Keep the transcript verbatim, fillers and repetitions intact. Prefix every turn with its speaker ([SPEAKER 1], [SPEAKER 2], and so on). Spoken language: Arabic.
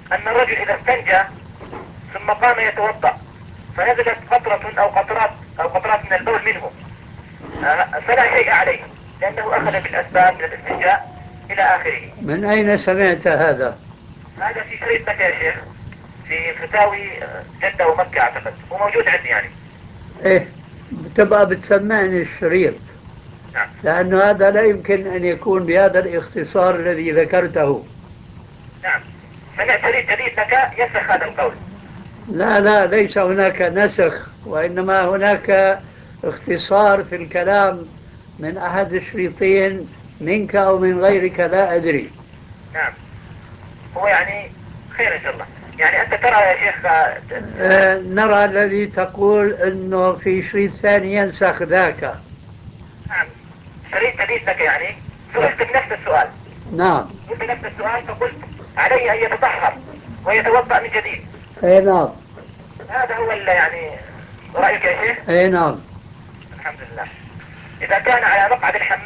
[SPEAKER 1] أن الرجل إذا استنجى ثم قام يتوضأ فنزلت قطرة أو قطرات أو قطرات من البول منه، آه، فلا شيء عليه لأنه أخذ بالأسباب من الاستنجاء إلى آخره.
[SPEAKER 2] من أين سمعت هذا؟
[SPEAKER 1] هذا في شريط لك يا شيخ، في فتاوي آه، جدة ومكة أعتقد، وموجود عندي يعني.
[SPEAKER 2] إيه، بتبقى بتسمعني الشريط،
[SPEAKER 1] نعم.
[SPEAKER 2] لأن هذا لا يمكن أن يكون بهذا الاختصار الذي ذكرته.
[SPEAKER 1] نعم، سمعت شريط جديد لك ينسخ هذا القول.
[SPEAKER 2] لا لا، ليس هناك نسخ، وإنما هناك اختصار في الكلام من أحد الشريطين منك أو من غيرك، لا أدري.
[SPEAKER 1] نعم، هو يعني خير إن شاء الله. يعني أنت ترى يا شيخ آه، آه،
[SPEAKER 2] آه، نرى الذي تقول أنه في شريط ثاني ينسخ ذاك.
[SPEAKER 1] نعم، شريط جديد لك يعني، سئلت بنفس السؤال.
[SPEAKER 2] نعم.
[SPEAKER 1] قلت نفس السؤال فقلت عليه أن يتطهر ويتوضأ من جديد.
[SPEAKER 2] أي نعم.
[SPEAKER 1] هذا هو اللي يعني رأيك يا شيخ.
[SPEAKER 2] أي نعم.
[SPEAKER 1] الحمد لله. إذا كان على مقعد الحمام